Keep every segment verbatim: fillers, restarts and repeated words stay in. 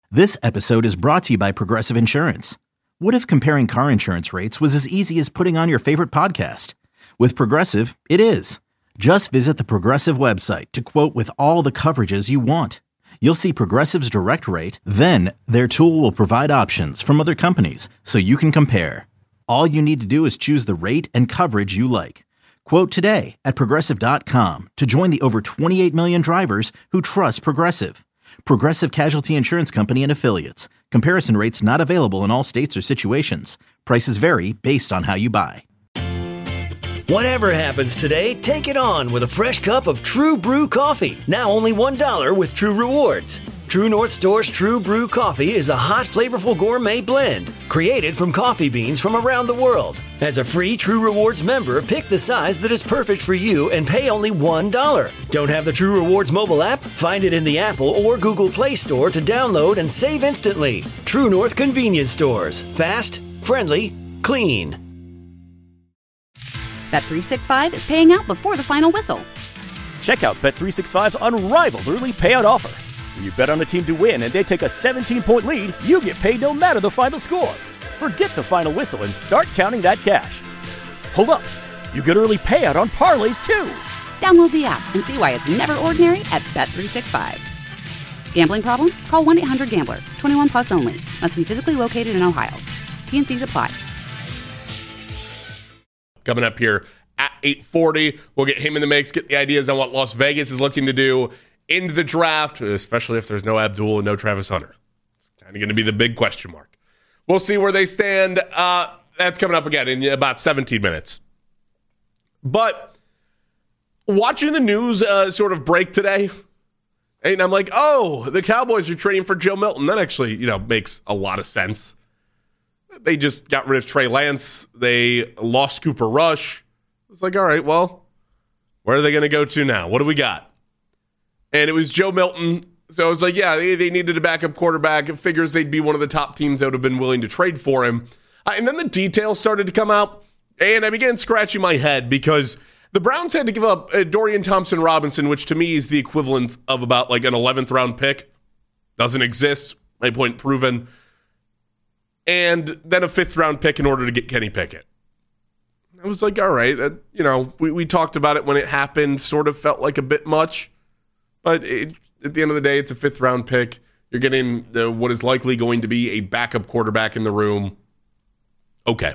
This episode is brought to you by Progressive Insurance. What if comparing car insurance rates was as easy as putting on your favorite podcast? With Progressive, it is. Just visit the Progressive website to quote with all the coverages you want. You'll see Progressive's direct rate, then their tool will provide options from other companies so you can compare. All you need to do is choose the rate and coverage you like. Quote today at progressive dot com to join the over twenty-eight million drivers who trust Progressive. Progressive Casualty Insurance Company and Affiliates. Comparison rates not available in all states or situations. Prices vary based on how you buy. Whatever happens today, take it on with a fresh cup of True Brew coffee. Now only one dollar with True Rewards. True North Store's True Brew coffee is a hot, flavorful gourmet blend created from coffee beans from around the world. As a free True Rewards member, pick the size that is perfect for you and pay only one dollar. Don't have the True Rewards mobile app? Find it in the Apple or Google Play Store to download and save instantly. True North Convenience Stores. Fast, friendly, clean. Bet three sixty-five is paying out before the final whistle. Check out Bet three sixty-five's unrivaled early payout offer. When you bet on a team to win and they take a seventeen-point lead, you get paid no matter the final score. Forget the final whistle and start counting that cash. Hold up. You get early payout on parlays, too. Download the app and see why it's never ordinary at Bet three sixty-five. Gambling problem? Call one eight hundred gambler. twenty-one plus only. Must be physically located in Ohio. T N Cs apply. Coming up here at eight forty, we'll get him in the mix, get the ideas on what Las Vegas is looking to do in the draft, especially if there's no Abdul and no Travis Hunter. It's kind of going to be the big question mark. We'll see where they stand. Uh, that's coming up again in about seventeen minutes. But watching the news uh, sort of break today, and I'm like, oh, the Cowboys are trading for Joe Milton. That actually, you know, makes a lot of sense. They just got rid of Trey Lance. They lost Cooper Rush. It's like, all right, well, where are they going to go to now? What do we got? And it was Joe Milton. So I was like, yeah, they, they needed a backup quarterback. It figures they'd be one of the top teams that would have been willing to trade for him. Uh, and then the details started to come out, and I began scratching my head because the Browns had to give up uh, Dorian Thompson-Robinson, which to me is the equivalent of about like an eleventh round pick. Doesn't exist. My point proven. And then a fifth round pick in order to get Kenny Pickett. I was like, all right, uh, you know, we, we talked about it when it happened, sort of felt like a bit much. But it, at the end of the day, it's a fifth round pick. You're getting the, what is likely going to be a backup quarterback in the room. Okay.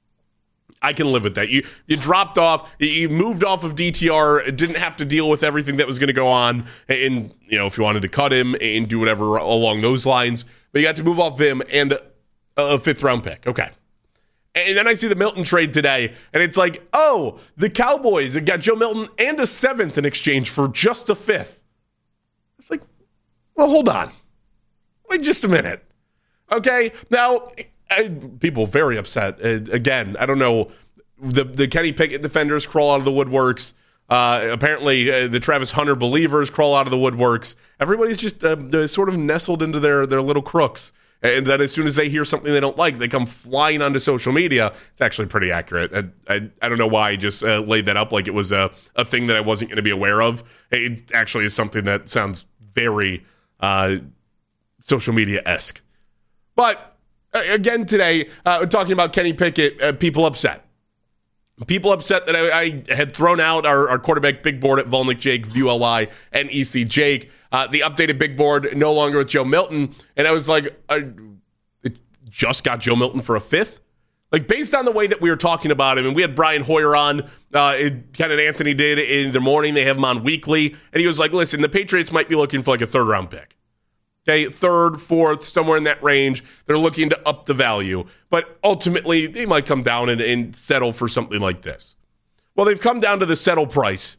I can live with that. You you dropped off, you moved off of D T R, didn't have to deal with everything that was going to go on. And, you know, if you wanted to cut him and do whatever along those lines, but you got to move off him and a fifth round pick. Okay. And then I see the Milton trade today, and it's like, oh, the Cowboys got Joe Milton and a seventh in exchange for just a fifth. It's like, well, hold on. Wait just a minute. Okay. Now, I, people very upset. Uh, again, I don't know. The, the Kenny Pickett defenders crawl out of the woodworks. Uh, apparently, uh, the Travis Hunter believers crawl out of the woodworks. Everybody's just uh, sort of nestled into their, their little crooks. And then as soon as they hear something they don't like, they come flying onto social media. It's actually pretty accurate. I I, I don't know why I just uh, laid that up like it was a, a thing that I wasn't going to be aware of. It actually is something that sounds very uh, social media-esque. But uh, again today, uh, we're talking about Kenny Pickett, uh, people upset. People upset that I, I had thrown out our, our quarterback big board at Volnick Jake, View L I, and E C Jake. Uh, the updated big board no longer with Joe Milton. And I was like, I, it just got Joe Milton for a fifth? Like, based on the way that we were talking about him, and we had Brian Hoyer on, uh, it, Ken and Anthony did in the morning. They have him on weekly. And he was like, listen, the Patriots might be looking for like a third round pick. Okay, third, fourth, somewhere in that range. They're looking to up the value. But ultimately, they might come down and, and settle for something like this. Well, they've come down to the settle price.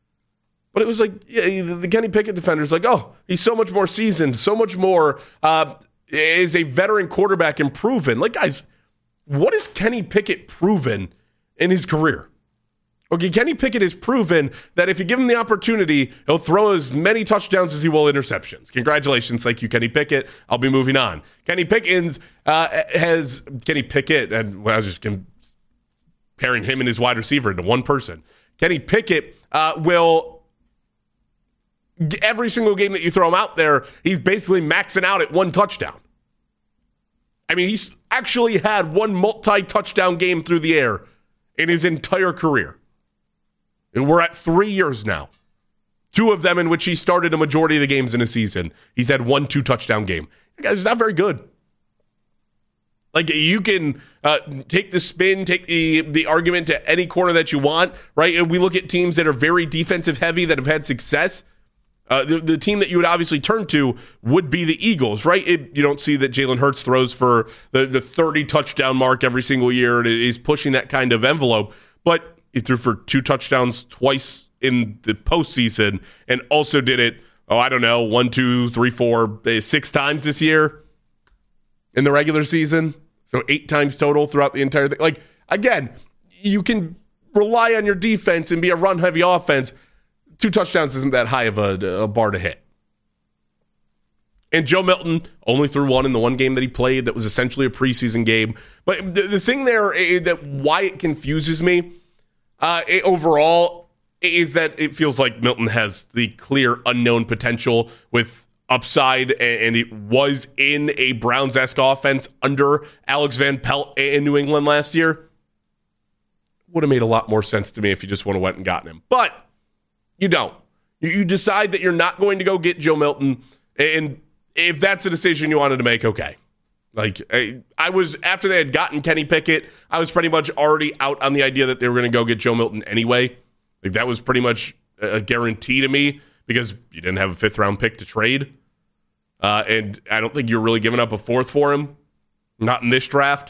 But it was like, yeah, the Kenny Pickett defender's like, oh, he's so much more seasoned, so much more, uh, is a veteran quarterback and proven. Like, guys, what has Kenny Pickett proven in his career? Okay, Kenny Pickett has proven that if you give him the opportunity, he'll throw as many touchdowns as he will interceptions. Congratulations. Thank you, Kenny Pickett. I'll be moving on. Kenny Pickens uh, has, Kenny Pickett, and well, I was just comparing him and his wide receiver into one person. Kenny Pickett uh, will every single game that you throw him out there, he's basically maxing out at one touchdown. I mean, he's actually had one multi-touchdown game through the air in his entire career. And we're at three years now. Two of them in which he started a majority of the games in a season. He's had one two-touchdown game. Guys, it's not very good. Like, you can uh, take the spin, take the, the argument to any corner that you want, right? And we look at teams that are very defensive-heavy that have had success. Uh, the, the team that you would obviously turn to would be the Eagles, right? It, you don't see that Jalen Hurts throws for the, the thirty-touchdown mark every single year and is pushing that kind of envelope. But he threw for two touchdowns twice in the postseason and also did it, oh, I don't know, one, two, three, four, six times this year in the regular season. So eight times total throughout the entire thing. Like, again, you can rely on your defense and be a run-heavy offense. Two touchdowns isn't that high of a, a bar to hit. And Joe Milton only threw one in the one game that he played that was essentially a preseason game. But the, the thing there is that why it confuses me uh, it, overall is that it feels like Milton has the clear unknown potential with upside, and it was in a Browns-esque offense under Alex Van Pelt in New England last year. Would have made a lot more sense to me if you just would have went and gotten him. But you don't. You decide that you're not going to go get Joe Milton, and if that's a decision you wanted to make, okay. Like, I, I was, after they had gotten Kenny Pickett, I was pretty much already out on the idea that they were going to go get Joe Milton anyway. Like, that was pretty much a guarantee to me because you didn't have a fifth-round pick to trade. Uh, and I don't think you're really giving up a fourth for him. Not in this draft.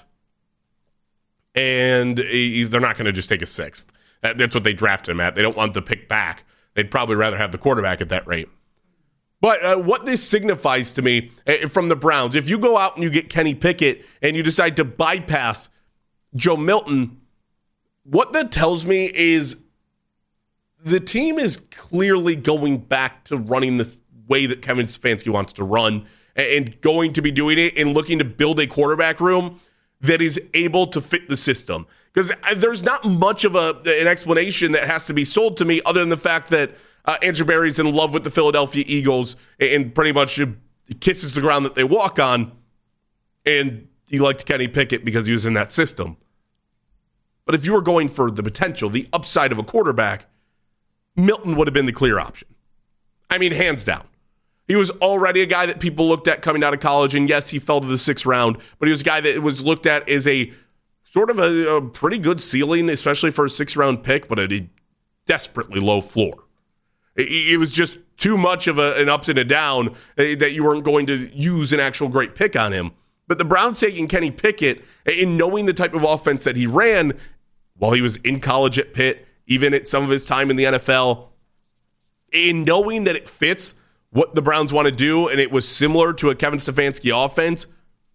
And he's, they're not going to just take a sixth. That, that's what they drafted him at. They don't want the pick back. They'd probably rather have the quarterback at that rate. But uh, what this signifies to me uh, from the Browns, if you go out and you get Kenny Pickett and you decide to bypass Joe Milton, what that tells me is the team is clearly going back to running the th- way that Kevin Stefanski wants to run and going to be doing it and looking to build a quarterback room that is able to fit the system. Because there's not much of a an explanation that has to be sold to me other than the fact that uh, Andrew Berry's in love with the Philadelphia Eagles and pretty much kisses the ground that they walk on, and he liked Kenny Pickett because he was in that system. But if you were going for the potential, the upside of a quarterback, Milton would have been the clear option. I mean, hands down. He was already a guy that people looked at coming out of college, and yes, he fell to the sixth round, but he was a guy that was looked at as a sort of a, a pretty good ceiling, especially for a sixth-round pick, but at a desperately low floor. It, it was just too much of a, an ups and a down that you weren't going to use an actual great pick on him. But the Browns taking Kenny Pickett and knowing the type of offense that he ran while he was in college at Pitt, even at some of his time in the N F L, and knowing that it fits what the Browns want to do, and it was similar to a Kevin Stefanski offense,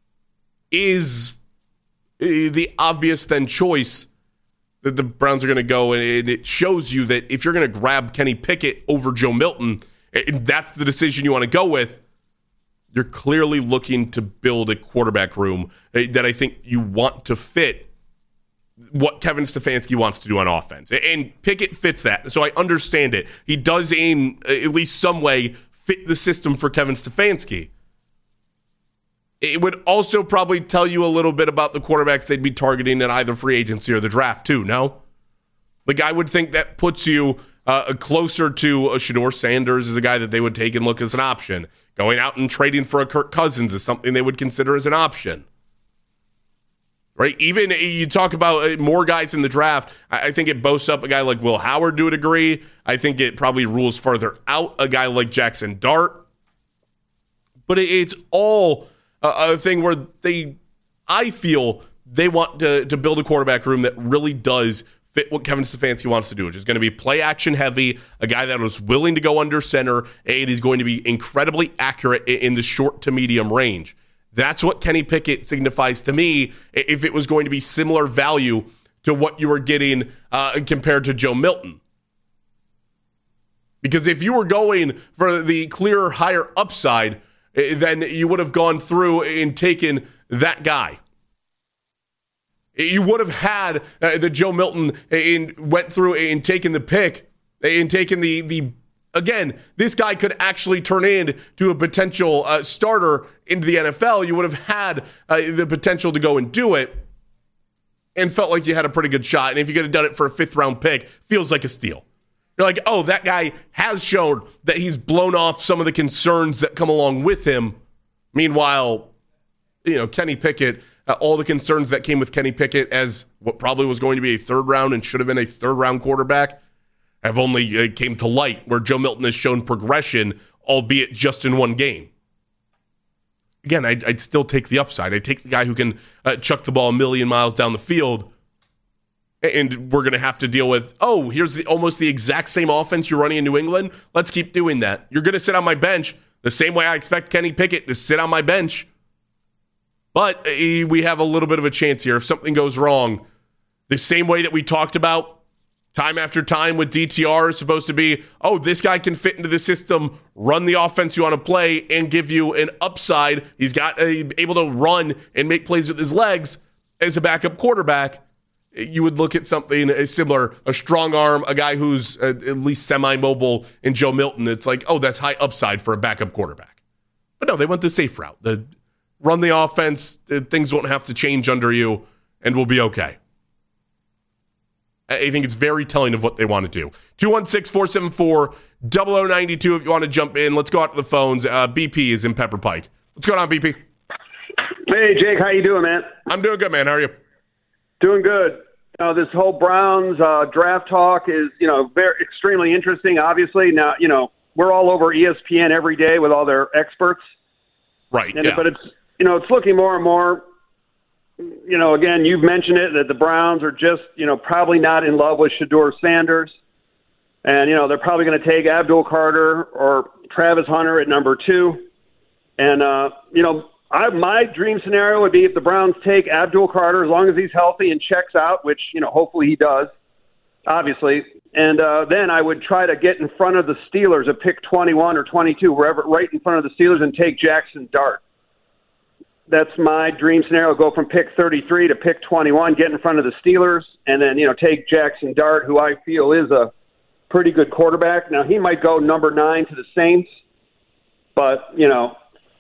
is the obvious then choice that the Browns are going to go. And it shows you that if you're going to grab Kenny Pickett over Joe Milton, and that's the decision you want to go with, you're clearly looking to build a quarterback room that I think you want to fit what Kevin Stefanski wants to do on offense. And Pickett fits that, so I understand it. He does in at least some way fit the system for Kevin Stefanski. It would also probably tell you a little bit about the quarterbacks they'd be targeting in either free agency or the draft too, no? Like, I would think that puts you uh, closer to a Shedeur Sanders as a guy that they would take and look as an option. Going out and trading for a Kirk Cousins is something they would consider as an option. Right? Even you talk about more guys in the draft, I think it boasts up a guy like Will Howard to a degree. I think it probably rules further out a guy like Jackson Dart. But it's all a thing where they, I feel, they want to, to build a quarterback room that really does fit what Kevin Stefanski wants to do, which is going to be play action heavy, a guy that was willing to go under center, and he's going to be incredibly accurate in the short to medium range. That's what Kenny Pickett signifies to me if it was going to be similar value to what you were getting uh, compared to Joe Milton. Because if you were going for the clear higher upside, then you would have gone through and taken that guy. You would have had uh, the Joe Milton and went through and taken the pick and taken the, the again, this guy could actually turn into a potential uh, starter into the N F L. You would have had uh, the potential to go and do it and felt like you had a pretty good shot. And if you could have done it for a fifth round pick, feels like a steal. You're like, oh, that guy has shown that he's blown off some of the concerns that come along with him. Meanwhile, you know, Kenny Pickett, uh, all the concerns that came with Kenny Pickett as what probably was going to be a third round and should have been a third round quarterback have only uh, came to light, where Joe Milton has shown progression, albeit just in one game. Again, I'd, I'd still take the upside. I'd take the guy who can uh, chuck the ball a million miles down the field, and we're going to have to deal with, oh, here's the, almost the exact same offense you're running in New England. Let's keep doing that. You're going to sit on my bench the same way I expect Kenny Pickett to sit on my bench. But uh, we have a little bit of a chance here. If something goes wrong, the same way that we talked about time after time with D T R is supposed to be, oh, this guy can fit into the system, run the offense you want to play, and give you an upside. He's got uh, able to run and make plays with his legs as a backup quarterback. You would look at something similar, a strong arm, a guy who's uh, at least semi-mobile in Joe Milton. It's like, oh, that's high upside for a backup quarterback. But no, they went the safe route. The run the offense, things won't have to change under you, and we'll be okay. I think it's very telling of what they want to do. two one six, four seven four, zero zero nine two if you want to jump in. Let's go out to the phones. Uh, B P is in Pepper Pike. What's going on, B P? Hey, Jake. How you doing, man? I'm doing good, man. How are you? Doing good. Uh, this whole Browns uh, draft talk is, you know, very extremely interesting, obviously. Now, you know, we're all over E S P N every day with all their experts. Right, and, yeah. But it's, you know, it's looking more and more, you know, again, you've mentioned it, that the Browns are just, you know, probably not in love with Shedeur Sanders. And, you know, they're probably going to take Abdul Carter or Travis Hunter at number two. And, uh, you know, I, my dream scenario would be if the Browns take Abdul Carter, as long as he's healthy and checks out, which, you know, hopefully he does, obviously. And uh, then I would try to get in front of the Steelers at pick twenty-one or twenty-two, wherever, right in front of the Steelers, and take Jackson Dart. That's my dream scenario. Go from pick thirty-three to pick twenty-one, get in front of the Steelers, and then, you know, take Jackson Dart, who I feel is a pretty good quarterback. Now, he might go number nine to the Saints, but, you know,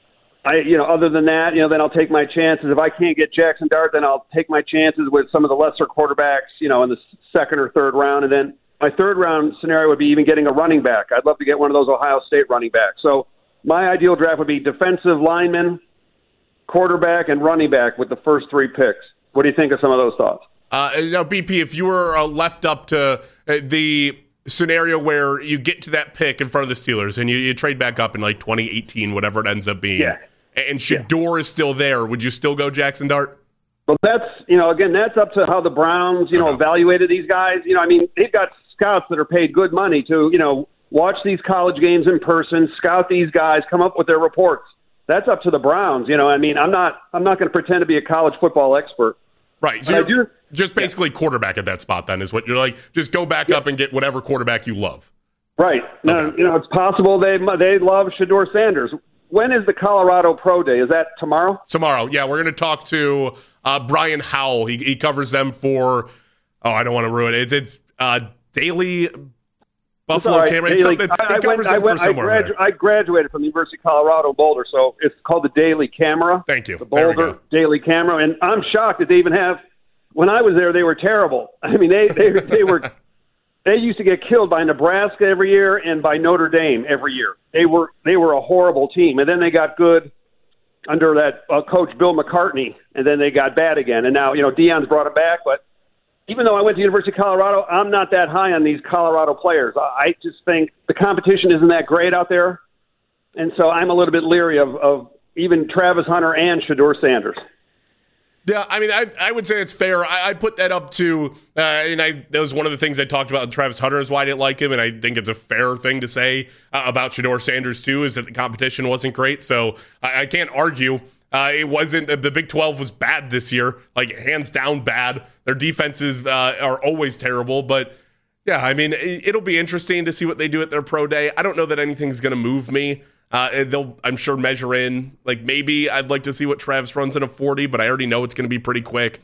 I, you know, other than that, you know, then I'll take my chances. If I can't get Jackson Dart, then I'll take my chances with some of the lesser quarterbacks, you know, in the second or third round. And then my third round scenario would be even getting a running back. I'd love to get one of those Ohio State running backs. So my ideal draft would be defensive lineman, quarterback, and running back with the first three picks. What do you think of some of those thoughts? Uh, now, B P, if you were uh, left up to uh, the scenario where you get to that pick in front of the Steelers and you, you trade back up in like twenty eighteen, whatever it ends up being, yeah. and Shedeur yeah. is still there, would you still go Jackson Dart? Well, that's, you know, again, that's up to how the Browns, you know, uh-huh. evaluated these guys. You know, I mean, they've got scouts that are paid good money to, you know, watch these college games in person, scout these guys, come up with their reports. That's up to the Browns. You know, I mean, I'm not, I'm not going to pretend to be a college football expert. Right. So you're do, just basically yeah. quarterback at that spot then is what you're like. Just go back yeah. up and get whatever quarterback you love. Right. No, okay. You know, it's possible they they love Shedeur Sanders. When is the Colorado Pro Day? Is that tomorrow? Tomorrow. Yeah, we're going to talk to uh, Brian Howell. He, he covers them for, oh, I don't want to ruin it. It's, it's uh, Daily Buffalo right. Camera. It's something, I, I, he covers went, I, them went, for somewhere I, gradu- I graduated from the University of Colorado Boulder, so it's called the Daily Camera. Thank you. The Boulder Daily Camera. And I'm shocked that they even have, when I was there, they were terrible. I mean, they, they, they were... They used to get killed by Nebraska every year and by Notre Dame every year. They were they were a horrible team, and then they got good under that uh, coach Bill McCartney, and then they got bad again. And now, you know, Deion's brought them back. But even though I went to the University of Colorado, I'm not that high on these Colorado players. I just think the competition isn't that great out there, and so I'm a little bit leery of, of even Travis Hunter and Shedeur Sanders. Yeah, I mean, I I would say it's fair. I, I put that up to, uh, and I that was one of the things I talked about with Travis Hunter is why I didn't like him, and I think it's a fair thing to say uh, about Shedeur Sanders too, is that the competition wasn't great. So I, I can't argue. Uh, it wasn't, the Big twelve was bad this year, like hands down bad. Their defenses uh, are always terrible, but yeah, I mean, it, it'll be interesting to see what they do at their pro day. I don't know that anything's going to move me. Uh, they'll, I'm sure, measure in. Like, maybe I'd like to see what Travis runs in a forty, but I already know it's going to be pretty quick.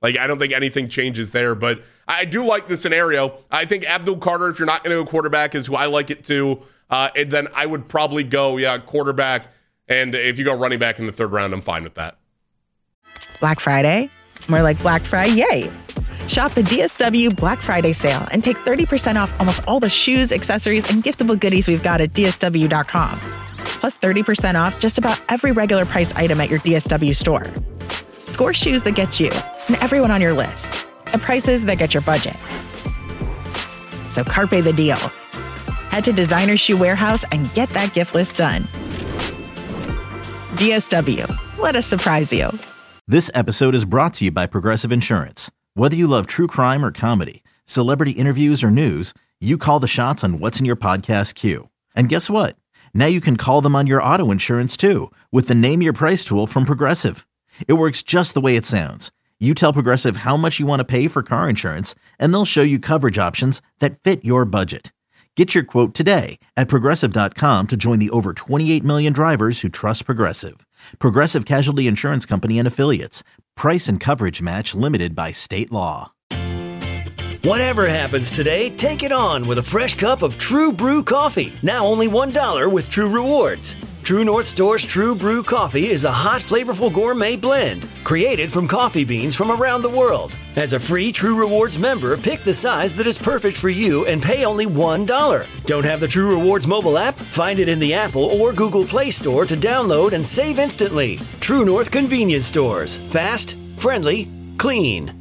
Like, I don't think anything changes there, but I do like the scenario. I think Abdul Carter, if you're not going to go quarterback, is who I like it too. Uh, and then I would probably go, yeah, quarterback. And if you go running back in the third round, I'm fine with that. Black Friday? More like Black Friday, yay! Shop the D S W Black Friday sale and take thirty percent off almost all the shoes, accessories, and giftable goodies we've got at D S W dot com. Plus thirty percent off just about every regular price item at your D S W store. Score shoes that get you and everyone on your list at prices that get your budget. So carpe the deal. Head to Designer Shoe Warehouse and get that gift list done. D S W. Let us surprise you. This episode is brought to you by Progressive Insurance. Whether you love true crime or comedy, celebrity interviews or news, you call the shots on what's in your podcast queue. And guess what? Now you can call them on your auto insurance too with the Name Your Price tool from Progressive. It works just the way it sounds. You tell Progressive how much you want to pay for car insurance, and they'll show you coverage options that fit your budget. Get your quote today at Progressive dot com to join the over twenty-eight million drivers who trust Progressive. Progressive Casualty Insurance Company and Affiliates. Price and coverage match limited by state law. Whatever happens today, take it on with a fresh cup of True Brew coffee. Now only one dollar with True Rewards. True North Store's True Brew coffee is a hot, flavorful gourmet blend created from coffee beans from around the world. As a free True Rewards member, pick the size that is perfect for you and pay only one dollar. Don't have the True Rewards mobile app? Find it in the Apple or Google Play Store to download and save instantly. True North Convenience Stores. Fast, friendly, clean.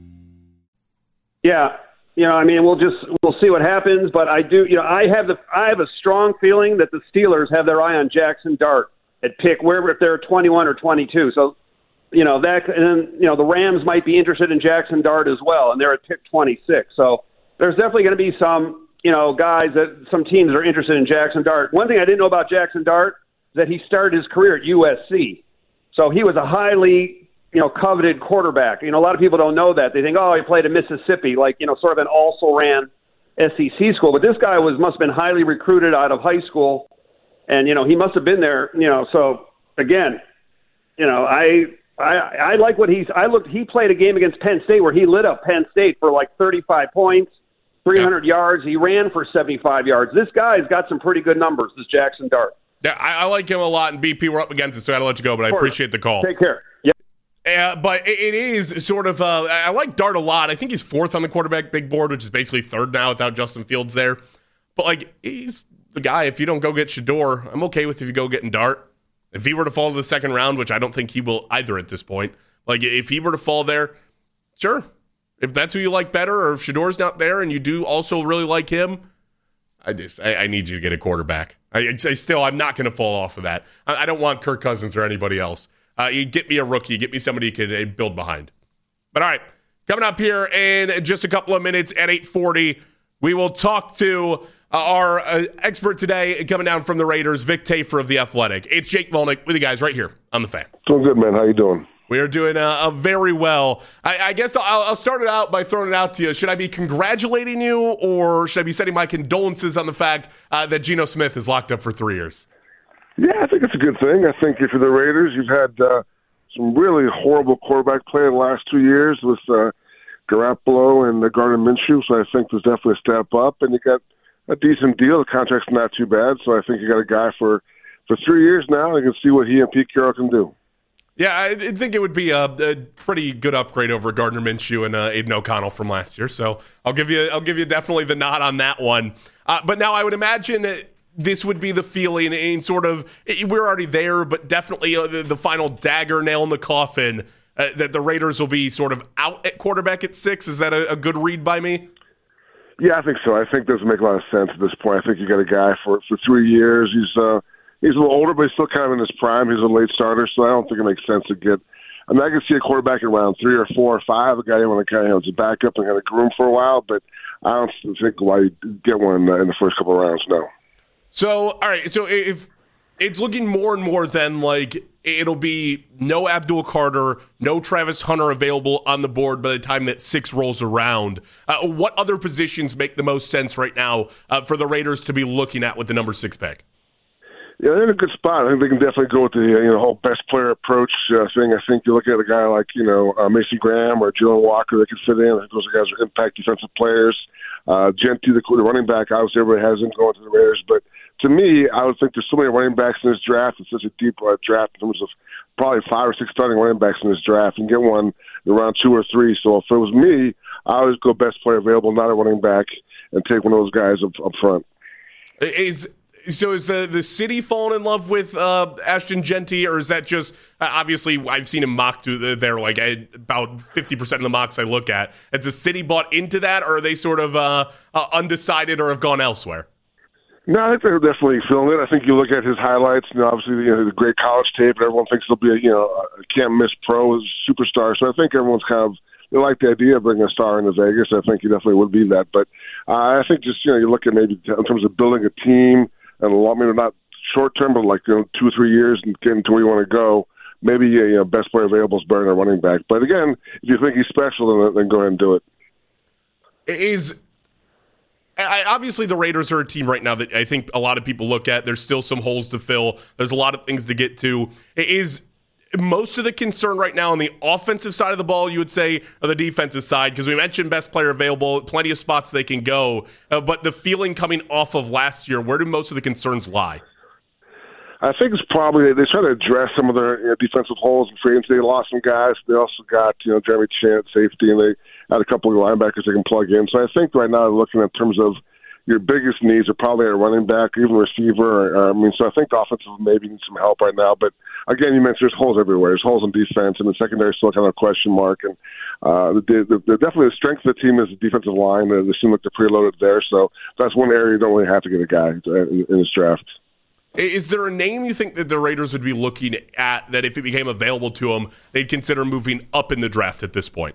Yeah. You know, I mean, we'll just we'll see what happens, but I do. You know, I have the I have a strong feeling that the Steelers have their eye on Jackson Dart at pick wherever if they're twenty-one or twenty-two. So, you know that, and then you know the Rams might be interested in Jackson Dart as well, and they're at pick twenty-six. So there's definitely going to be some you know guys that some teams that are interested in Jackson Dart. One thing I didn't know about Jackson Dart is that he started his career at U S C, so he was a highly you know, coveted quarterback. You know, a lot of people don't know that. They think, oh, he played at Mississippi, like, you know, sort of an also-ran S E C school. But this guy was must have been highly recruited out of high school. And, you know, he must have been there, you know. So, again, you know, I I, I like what he's – I looked – he played a game against Penn State where he lit up Penn State for like thirty-five points, three hundred yeah. yards. He ran for seventy-five yards. This guy's got some pretty good numbers, this Jackson Dart. Yeah, I, I like him a lot, and B P, we're up against it, so I got to let you go, but I appreciate the call. Take care. Yeah. Uh, but it is sort of, uh, I like Dart a lot. I think he's fourth on the quarterback big board, which is basically third now without Justin Fields there. But, like, he's the guy. If you don't go get Shedeur, I'm okay with if you go getting Dart. If he were to fall to the second round, which I don't think he will either at this point, like, if he were to fall there, sure. If that's who you like better, or if Shedeur's not there and you do also really like him, I just, I, I need you to get a quarterback. I, I still, I'm not going to fall off of that. I, I don't want Kirk Cousins or anybody else. Uh, you get me a rookie, get me somebody you can uh, build behind. But all right, coming up here in just a couple of minutes at eight forty, we will talk to uh, our uh, expert today coming down from the Raiders, Vic Tafur of The Athletic. It's Jake Volnick with you guys right here on The Fan. Doing good, man. How you doing? We are doing uh, uh, very well. I, I guess I'll, I'll start it out by throwing it out to you. Should I be congratulating you, or should I be sending my condolences on the fact uh, that Geno Smith is locked up for three years? Yeah, I think it's a good thing. I think if you're the Raiders, you've had uh, some really horrible quarterback play in the last two years with uh, Garoppolo and uh, Gardner Minshew, so I think there's definitely a step up, and you got a decent deal. The contract's not too bad, so I think you got a guy for, for three years now. You can see what he and Pete Carroll can do. Yeah, I think it would be a, a pretty good upgrade over Gardner Minshew and uh, Aiden O'Connell from last year. So I'll give you, I'll give you definitely the nod on that one. Uh, but now I would imagine that this would be the feeling, and sort of we're already there, but definitely uh, the, the final dagger nail in the coffin uh, that the Raiders will be sort of out at quarterback at six. Is that a, a good read by me? Yeah, I think so. I think it doesn't make a lot of sense at this point. I think you got a guy for for three years. He's uh, he's a little older, but he's still kind of in his prime. He's a late starter, so I don't think it makes sense to get. I mean, I can see a quarterback in round three or four or five, a guy you want to kind of have to back up and kind of groom for a while, but I don't think why you get one in the first couple of rounds. No. So, all right, so if it's looking more and more then like it'll be no Abdul Carter, no Travis Hunter available on the board by the time that six rolls around, uh, what other positions make the most sense right now uh, for the Raiders to be looking at with the number six pick? Yeah, they're in a good spot. I think they can definitely go with the you know whole best player approach uh, thing. I think you look at a guy like you know uh, Mason Graham or Jalen Walker that can fit in. I think those guys are impact defensive players. Uh, Genty, the, the running back, obviously everybody has him going to the Raiders, but to me, I would think there's so many running backs in this draft. It's such a deep uh, draft in terms of probably five or six starting running backs in this draft, and get one around two or three. So if it was me, I always go best player available, not a running back, and take one of those guys up, up front. Is so is the the city falling in love with uh, Ashton Genty, or is that just uh, obviously I've seen him mocked through the, there like I, about fifty percent of the mocks I look at. Has the city bought into that, or are they sort of uh, uh, undecided or have gone elsewhere? No, I think they're definitely feeling it. I think you look at his highlights, and obviously you know, the great college tape, and everyone thinks he'll be a you know a can't miss pro superstar. So I think everyone's kind of they like the idea of bringing a star into Vegas. I think he definitely would be that. But uh, I think just you know you look at maybe in terms of building a team. And a lot, maybe not short term, but like you know, two or three years and getting to where you want to go. Maybe you know, best player available is better than a running back. But again, if you think he's special, then, then go ahead and do it. Is I, obviously the Raiders are a team right now that I think a lot of people look at. There's still some holes to fill. There's a lot of things to get to. Is most of the concern right now on the offensive side of the ball, you would say, or the defensive side? Because we mentioned best player available, plenty of spots they can go. Uh, but the feeling coming off of last year, where do most of the concerns lie? I think it's probably they try to address some of their you know, defensive holes in free agency. They lost some guys. They also got you know Jeremy Chant safety, and they had a couple of linebackers they can plug in. So I think right now, looking in terms of your biggest needs are probably a running back, even a receiver. Or, I mean, so I think the offensive maybe needs some help right now. But again, you mentioned there's holes everywhere. There's holes in defense, and the secondary is still kind of a question mark. And uh, the, the, the, definitely the strength of the team is the defensive line. They seem like they're preloaded there. So that's one area you don't really have to get a guy in, in this draft. Is there a name you think that the Raiders would be looking at that if it became available to them, they'd consider moving up in the draft at this point?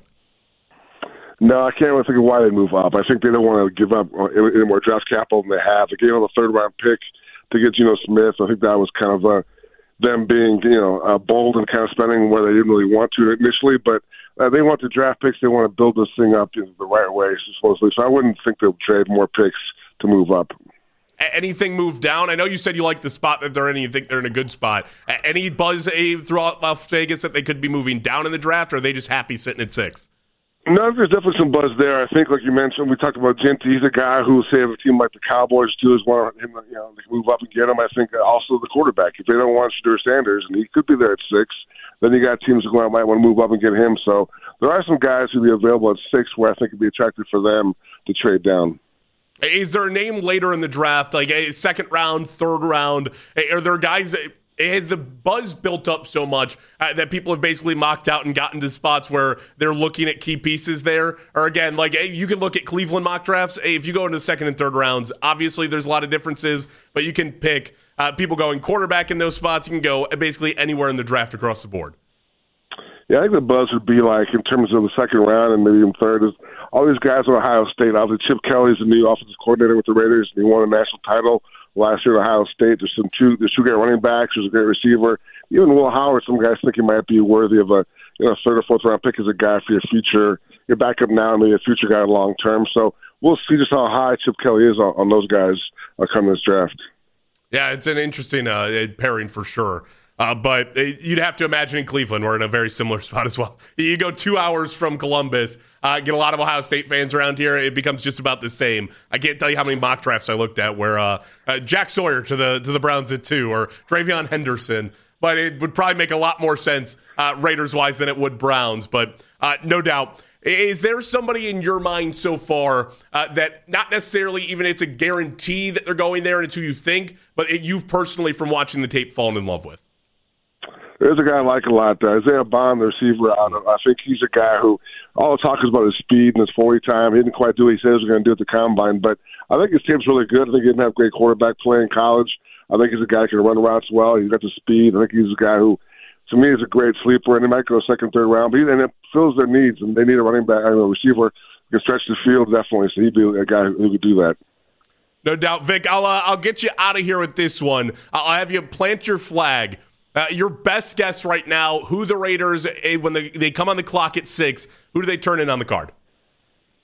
No, I can't really think of why they'd move up. I think they don't want to give up any more draft capital than they have. They gave them a third-round pick to get Geno Smith. I think that was kind of uh, them being, you know, uh, bold and kind of spending where they didn't really want to initially. But uh, they want the draft picks. They want to build this thing up in the right way, supposedly. So I wouldn't think they'll trade more picks to move up. Anything move down? I know you said you like the spot that they're in and you think they're in a good spot. Any buzz throughout Las Vegas that they could be moving down in the draft, or are they just happy sitting at six? No, there's definitely some buzz there. I think, like you mentioned, we talked about Genty. He's a guy who, say, if a team like the Cowboys do is want him, you know, they can move up and get him. I think also the quarterback. If they don't want Shedeur Sanders, and he could be there at six, then you got teams who might want to move up and get him. So there are some guys who'd be available at six where I think it'd be attractive for them to trade down. Is there a name later in the draft, like a second round, third round? Are there guys that has the buzz built up so much uh, that people have basically mocked out and gotten to spots where they're looking at key pieces there? Or again, like hey, you can look at Cleveland mock drafts. Hey, if you go into the second and third rounds, obviously there's a lot of differences, but you can pick uh, people going quarterback in those spots. You can go basically anywhere in the draft across the board. Yeah, I think the buzz would be like in terms of the second round and maybe even third is all these guys at Ohio State. Obviously, Chip Kelly's the new offensive coordinator with the Raiders, and he won a national title last year at Ohio State. There's some two, there's two great running backs. There's a great receiver. Even Will Howard, some guys think he might be worthy of a you know third or fourth round pick as a guy for your future, your backup now, and maybe a future guy long term. So we'll see just how high Chip Kelly is on, on those guys uh, coming this draft. Yeah, it's an interesting uh, pairing for sure. Uh, but you'd have to imagine in Cleveland, we're in a very similar spot as well. You go two hours from Columbus, uh, get a lot of Ohio State fans around here. It becomes just about the same. I can't tell you how many mock drafts I looked at where uh, uh, Jack Sawyer to the to the Browns at two or Travion Henderson. But it would probably make a lot more sense uh, Raiders-wise than it would Browns. But uh, no doubt. Is there somebody in your mind so far uh, that not necessarily even it's a guarantee that they're going there and it's who you think, but it, you've personally, from watching the tape, fallen in love with? There's a guy I like a lot. Uh, Isaiah Bond, the receiver out of, I think he's a guy who all the talk is about his speed and his forty time. He didn't quite do what he said he was going to do at the combine, but I think his tape's really good. I think he didn't have great quarterback play in college. I think he's a guy who can run routes well. He's got the speed. I think he's a guy who, to me, is a great sleeper, and he might go second, third round. But he, and it fills their needs, and they need a running back, I mean, a receiver who can stretch the field, definitely. So he'd be a guy who could do that. No doubt, Vic. I'll uh, I'll get you out of here with this one. I'll have you plant your flag. Uh, your best guess right now, who the Raiders, when they, they come on the clock at six, who do they turn in on the card?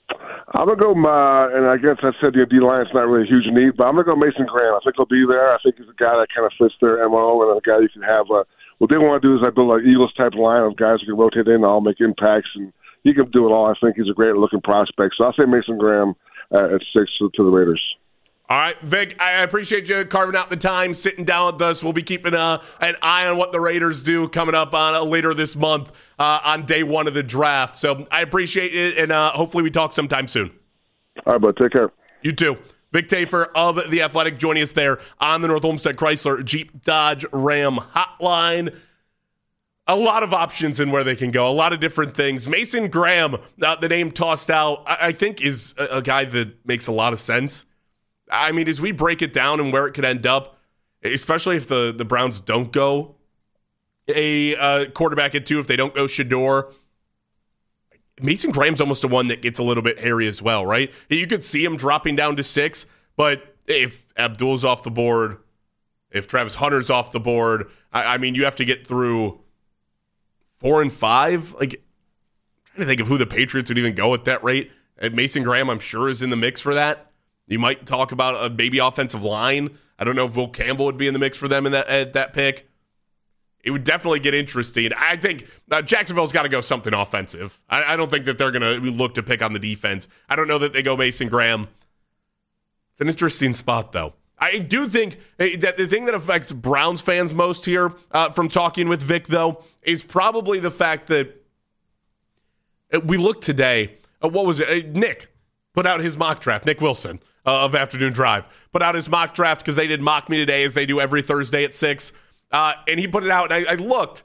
I'm going to go, uh, and I guess I said the D-line's not really a huge need, but I'm going to go Mason Graham. I think he'll be there. I think he's a guy that kind of fits their M O and a guy you can have. Uh, what they want to do is I build an Eagles-type line of guys who can rotate in and all make impacts, and he can do it all. I think he's a great-looking prospect. So I'll say Mason Graham uh, at six to, to the Raiders. All right, Vic, I appreciate you carving out the time, sitting down with us. We'll be keeping uh, an eye on what the Raiders do coming up on uh, later this month uh, on day one of the draft. So I appreciate it, and uh, hopefully we talk sometime soon. All right, bud. Take care. You too. Vic Tafur of The Athletic joining us there on the North Olmsted Chrysler Jeep Dodge Ram hotline. A lot of options in where they can go, a lot of different things. Mason Graham, uh, the name tossed out, I, I think is a, a guy that makes a lot of sense. I mean, as we break it down and where it could end up, especially if the, the Browns don't go a uh, quarterback at two, if they don't go Shedeur, Mason Graham's almost a one that gets a little bit hairy as well, right? You could see him dropping down to six, but if Abdul's off the board, if Travis Hunter's off the board, I, I mean, you have to get through four and five. Like, I'm trying to think of who the Patriots would even go at that rate. And Mason Graham, I'm sure, is in the mix for that. You might talk about a baby offensive line. I don't know if Will Campbell would be in the mix for them in that at that pick. It would definitely get interesting. I think uh, Jacksonville's got to go something offensive. I, I don't think that they're going to look to pick on the defense. I don't know that they go Mason Graham. It's an interesting spot, though. I do think that the thing that affects Browns fans most here uh, from talking with Vic, though, is probably the fact that we look today at, what was it, Nick put out his mock draft, Nick Wilson uh, of Afternoon Drive, put out his mock draft because they did Mock Me today as they do every Thursday at six. Uh, and he put it out, and I, I looked,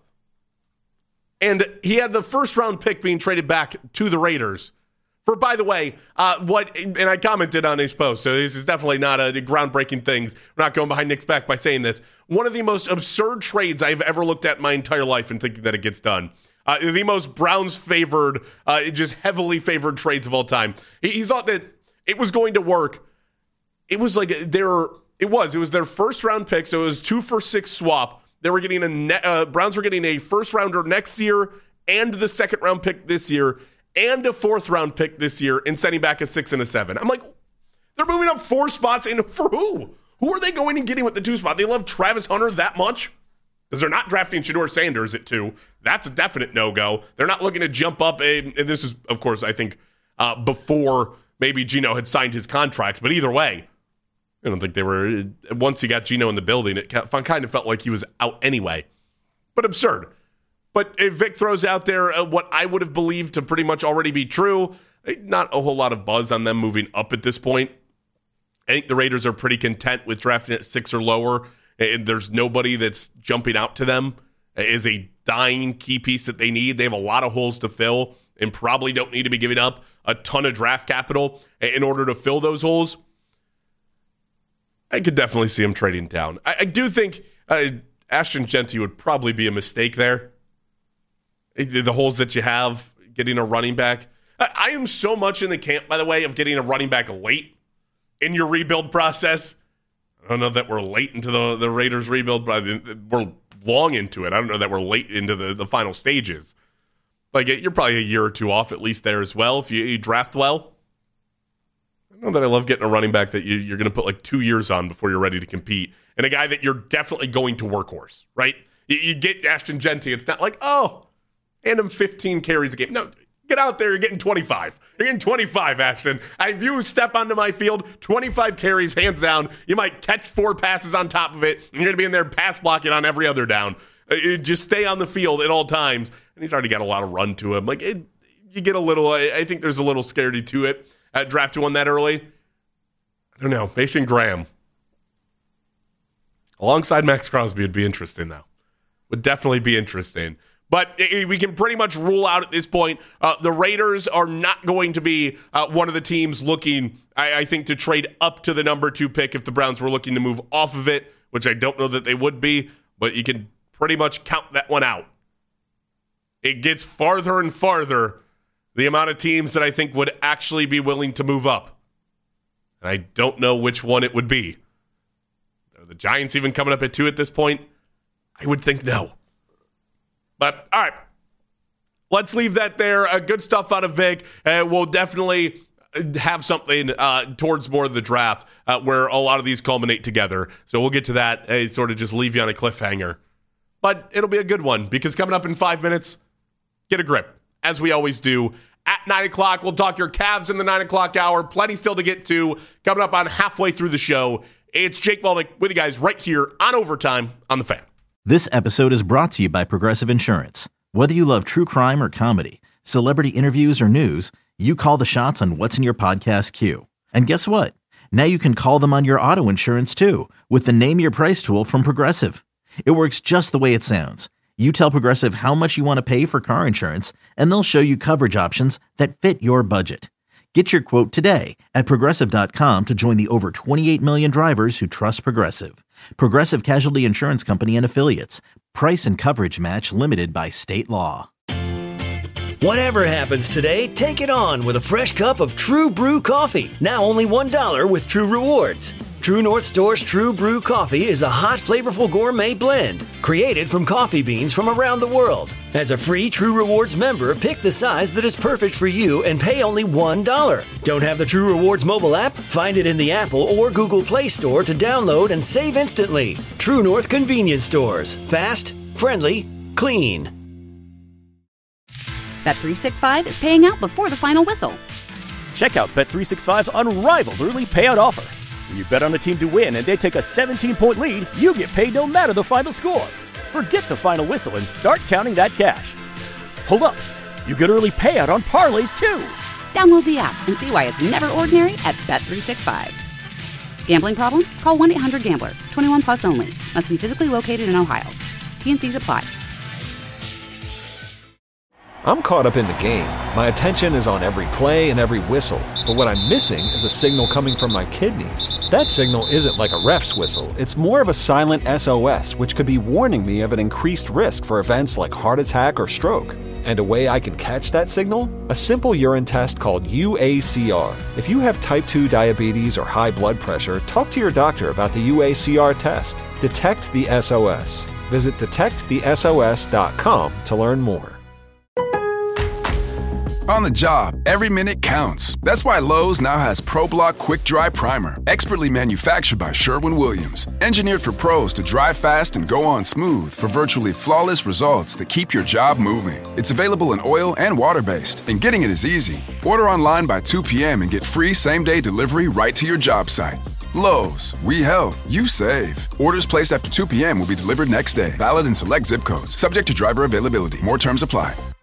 and he had the first-round pick being traded back to the Raiders. For, by the way, uh, what, and I commented on his post, so this is definitely not a groundbreaking thing. We're not going behind Nick's back by saying this. One of the most absurd trades I've ever looked at in my entire life and thinking that it gets done. Uh, the most Browns-favored, uh, just heavily favored trades of all time. He, he thought that it was going to work. It was like their, it was, it was their first-round pick, so it was two for six swap. They were getting a, ne- uh, Browns were getting a first-rounder next year and the second-round pick this year, and a fourth-round pick this year, and sending back a six and a seven. I'm like, they're moving up four spots, and for who? Who are they going and getting with the two spot? They love Travis Hunter that much? Because they're not drafting Shedeur Sanders at two. That's a definite no-go. They're not looking to jump up, a, and this is, of course, I think, uh, before maybe Geno had signed his contract, but either way, I don't think they were, once he got Geno in the building, it kind of felt like he was out anyway. But absurd. But if Vic throws out there uh, what I would have believed to pretty much already be true, not a whole lot of buzz on them moving up at this point. I think the Raiders are pretty content with drafting at six or lower, and there's nobody that's jumping out to them as a dying key piece that they need. They have a lot of holes to fill and probably don't need to be giving up a ton of draft capital in order to fill those holes. I could definitely see him trading down. I, I do think uh, Ashton Jeanty would probably be a mistake there. The holes that you have, getting a running back. I, I am so much in the camp, by the way, of getting a running back late in your rebuild process. I don't know that we're late into the, the Raiders rebuild, but we're long into it. I don't know that we're late into the, the final stages. Like, you're probably a year or two off at least there as well if you, you draft well. I know that I love getting a running back that you, you're going to put like two years on before you're ready to compete, and a guy that you're definitely going to workhorse, right? You, you get Ashton Jeanty. It's not like, oh, hand him fifteen carries a game. No, get out there. You're getting twenty-five. You're getting twenty-five, Ashton. If you step onto my field, twenty-five carries, hands down. You might catch four passes on top of it, and you're going to be in there pass blocking on every other down. Just stay on the field at all times. And he's already got a lot of run to him. Like, it, you get a little, I think there's a little scaredy to it at drafting one that early. I don't know. Mason Graham alongside Max Crosby would be interesting, though. Would definitely be interesting. But we can pretty much rule out at this point, uh, the Raiders are not going to be uh, one of the teams looking, I, I think, to trade up to the number two pick if the Browns were looking to move off of it, which I don't know that they would be, but you can pretty much count that one out. It gets farther and farther, the amount of teams that I think would actually be willing to move up. And I don't know which one it would be. Are the Giants even coming up at two at this point? I would think no. But, all right, let's leave that there. Uh, good stuff out of Vic. Uh, we'll definitely have something uh, towards more of the draft uh, where a lot of these culminate together. So we'll get to that. I sort of just leave you on a cliffhanger. But it'll be a good one because coming up in five minutes, get a grip, as we always do. At nine o'clock, we'll talk your Cavs in the nine o'clock hour. Plenty still to get to. Coming up on halfway through the show, it's Jake Volnick with you guys right here on Overtime on The Fan. This episode is brought to you by Progressive Insurance. Whether you love true crime or comedy, celebrity interviews or news, you call the shots on what's in your podcast queue. And guess what? Now you can call them on your auto insurance too with the Name Your Price tool from Progressive. It works just the way it sounds. You tell Progressive how much you want to pay for car insurance, and they'll show you coverage options that fit your budget. Get your quote today at Progressive dot com to join the over twenty-eight million drivers who trust Progressive. Progressive Casualty Insurance Company and Affiliates. Price and coverage match limited by state law. Whatever happens today, take it on with a fresh cup of True Brew coffee. Now only one dollar with True Rewards. True North Store's True Brew coffee is a hot, flavorful gourmet blend created from coffee beans from around the world. As a free True Rewards member, pick the size that is perfect for you and pay only one dollar. Don't have the True Rewards mobile app? Find it in the Apple or Google Play Store to download and save instantly. True North Convenience Stores. Fast, friendly, clean. Bet three sixty-five is paying out before the final whistle. Check out Bet three sixty-five's unrivaled early payout offer. When you bet on a team to win and they take a seventeen-point lead, you get paid no matter the final score. Forget the final whistle and start counting that cash. Hold up. You get early payout on parlays, too. Download the app and see why it's never ordinary at Bet three sixty-five. Gambling problem? Call one eight hundred gambler. twenty-one plus only. Must be physically located in Ohio. T and C's apply. I'm caught up in the game. My attention is on every play and every whistle. But what I'm missing is a signal coming from my kidneys. That signal isn't like a ref's whistle. It's more of a silent S O S, which could be warning me of an increased risk for events like heart attack or stroke. And a way I can catch that signal? A simple urine test called U A C R. If you have type two diabetes or high blood pressure, talk to your doctor about the U A C R test. Detect the S O S. Visit detect the S O S dot com to learn more. On the job, every minute counts. That's why Lowe's now has ProBlock Quick Dry Primer, expertly manufactured by Sherwin-Williams. Engineered for pros to dry fast and go on smooth for virtually flawless results that keep your job moving. It's available in oil and water-based, and getting it is easy. Order online by two p.m. and get free same-day delivery right to your job site. Lowe's, we help, you save. Orders placed after two p.m. will be delivered next day. Valid in select zip codes. Subject to driver availability. More terms apply.